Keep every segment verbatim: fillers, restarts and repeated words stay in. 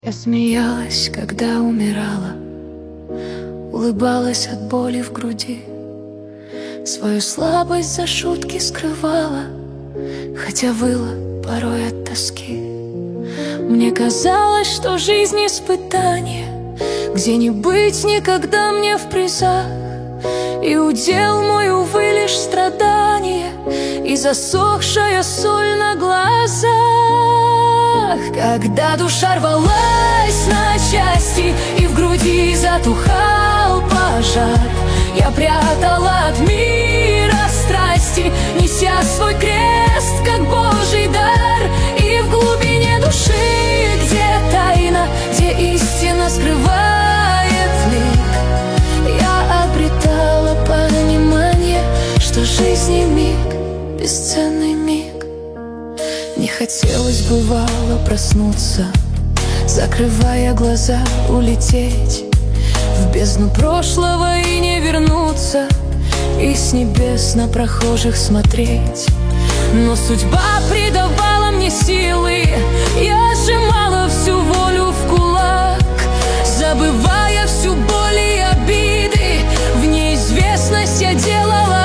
Я смеялась, когда умирала, улыбалась от боли в груди, свою слабость за шутки скрывала, хотя выла порой от тоски. Мне казалось, что жизнь испытание, где не быть никогда мне в призах, и удел мой, увы, лишь страдание и засохшая соль на глазах. Когда душа рвалась на части и в груди затухал пожар, я прятала от мира страсти, неся свой крест, как Божий дар. И в глубине души, где тайна, где истина скрывает лик, я обретала понимание, что жизни миг, бесценный миг. Не хотелось, бывало, проснуться, закрывая глаза, улететь в бездну прошлого и не вернуться, и с небес на прохожих смотреть. Но судьба придавала мне силы, я сжимала всю волю в кулак, забывая всю боль и обиды, в неизвестность я делала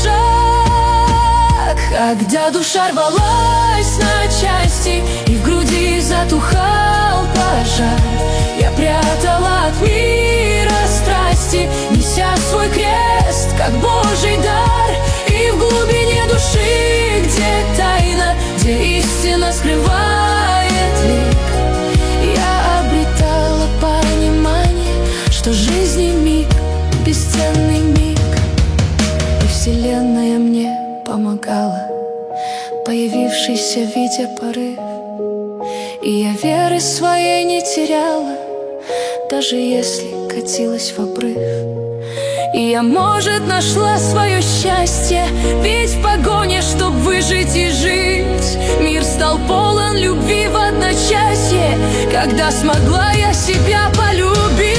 шаг. Когда душа рвалась на части и в груди затухал пожар, я прятала от мира страсти, неся свой крест, как Божий дар. И в глубине души, где тайна, где истина скрывает лик, я обретала понимание, что жизни миг, бесценный миг. И вселенная мне помогала, появившийся в виде порыв, и я веры своей не теряла, даже если катилась в обрыв. И я, может, нашла свое счастье, ведь в погоне, чтоб выжить и жить, мир стал полон любви в одночасье, когда смогла я себя полюбить.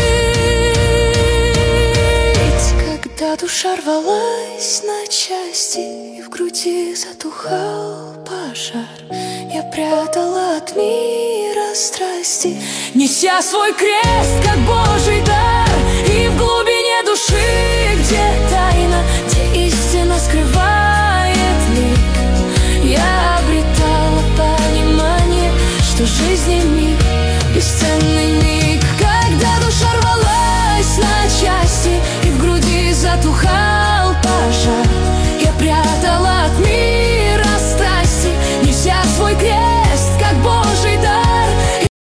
Когда душа рвалась на части и в груди затухал пожар, я прятала от мира страсти, неся свой крест, как Божий дар. И в глубине души, где тайна, где истина скрывает лик, я обретала понимание, что жизни миг,